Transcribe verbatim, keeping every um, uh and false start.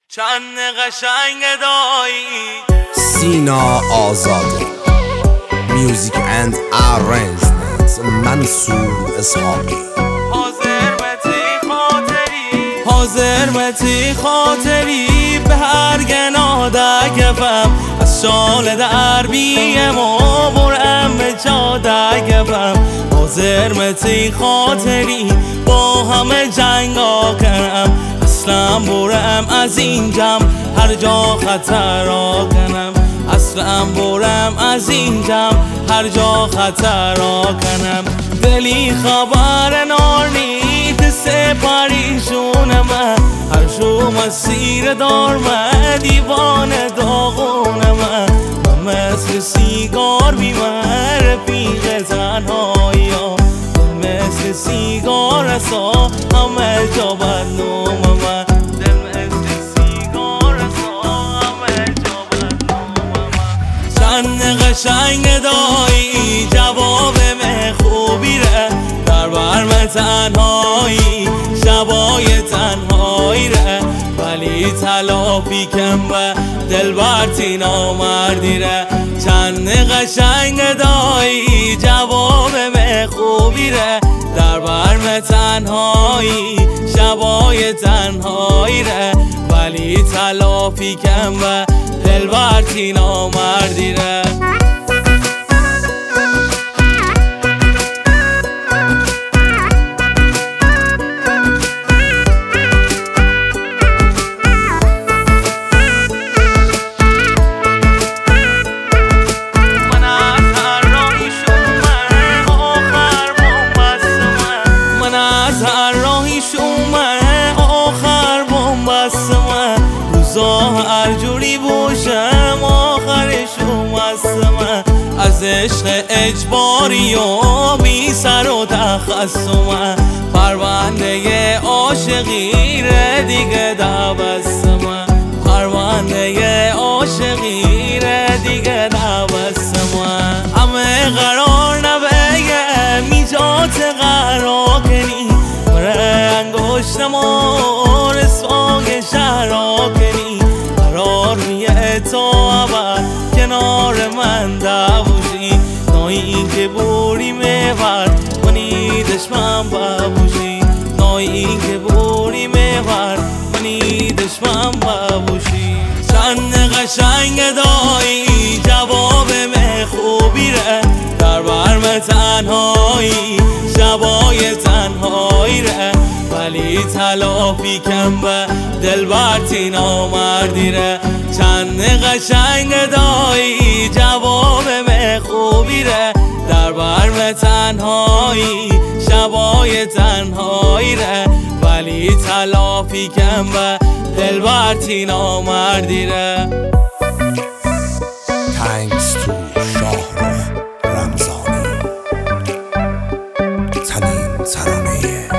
چند قشنگ دایی سینا آزاده میوزیک اند ارنجمنت منصور اسحاقی حاضر متی خاطری حاضر متی خاطری به هر گناه دگفم از شال دربیم و برم به جا دگفم حاضر متی خاطری با همه جنگا کنم اصلا برم از این جمع هر جا خطر را کنم اصلا برم از این جمع هر جا خطر را کنم دلی خبر نارنید سه پریشون من هر شو مسیر دار من دیوان داغون من و مثل سیگار بیمه رفیق تنهایی ها مثل سیگار اصا همه جا بدنوم من دل مثل سیگار اصا همه جا بدنوم من چند قشنگ دایی جواب مه خوبی ره در برم تنهایی شبای تنهایی ره ولی تلافی کم و دل برتی نامردی ره چند قشنگ دایی جواب مه خوبی ره در برم تنهایی شبای تنهایی ره ولی تلافی کم و دل برتی نامردی ره هر جوری باشم آخرشون من از عشق اجباری و بی سر و تخصم پرونده عاشقی ره دیگه دوستم پرونده عاشقی ره دیگه دوستم همه قرار نبگه میجات قرار کنی بره انگشتم و رسواگ شهرا کنی قرار میه تا اول کنار من دوشی نایی این که بوری میور منی دشمن ببوشی نایی این که بوری میور منی دشمن ببوشی چند قشنگ دایی جواب مه خوبی ره در برم تنهایی شبای تنهایی ره ولی تلافی کم به دل برتی نامردی ره چند قشنگ دایی جواب مه خوبی ره در برم تنهایی شبای تنهایی ره ولی تلافی کم به دل برتی نامردی ره تانکس تو شاهرخ رمضانی تنین ترانه